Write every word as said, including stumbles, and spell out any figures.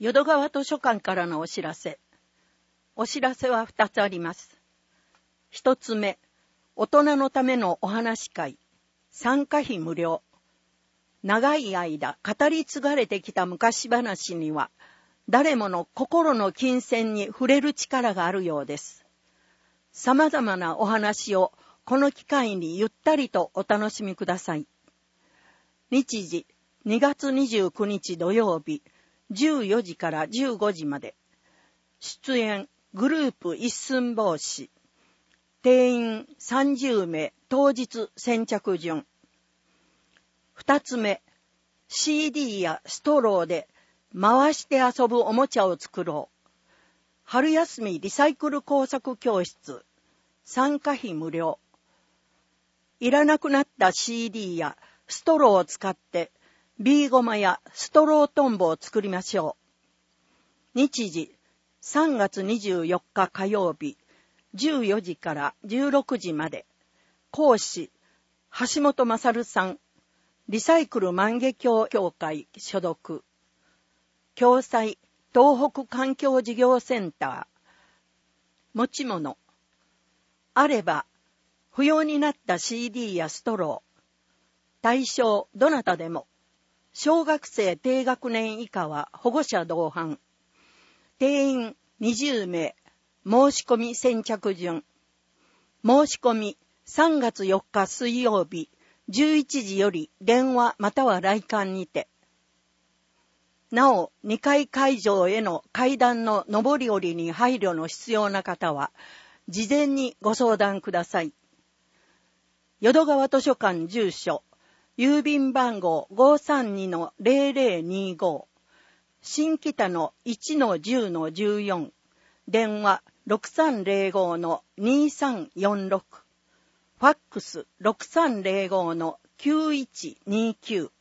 淀川図書館からのお知らせ。お知らせはふたつあります。一つ目、大人のためのお話会。参加費無料。長い間語り継がれてきた昔話には、誰もの心の金銭に触れる力があるようです。様々なお話をこの機会にゆったりとお楽しみください。日時、にがつにじゅうくにち土曜日、じゅうよじからじゅうごじまで。出演、グループ一寸法師。定員さんじゅうめい、当日先着順。二つ目、シーディー やストローで回して遊ぶおもちゃを作ろう。春休みリサイクル工作教室。参加費無料。いらなくなった シーディー やストローを使ってビーゴマやストロートンボを作りましょう。日時、さんがつにじゅうよっか火曜日、じゅうよじからじゅうろくじまで。講師、橋本勝さん。リサイクル万華鏡協会所属。共催、東北環境事業センター。持ち物。あれば、不要になった シーディー やストロー。対象、どなたでも。小学生低学年以下は保護者同伴。定員にじゅうめい。申し込み先着順。申し込みさんがつよっか水曜日じゅういちじより電話または来館にて。なお、にかい会場への階段の上り下りに配慮の必要な方は、事前にご相談ください。淀川図書館住所、郵便番号 ごーさんにのゼロゼロにご、新北の いちのじゅうのじゅうよん、電話 ろくさんゼロごのにさんよんろく、ファックス ろくさんゼロごのきゅういちにきゅう。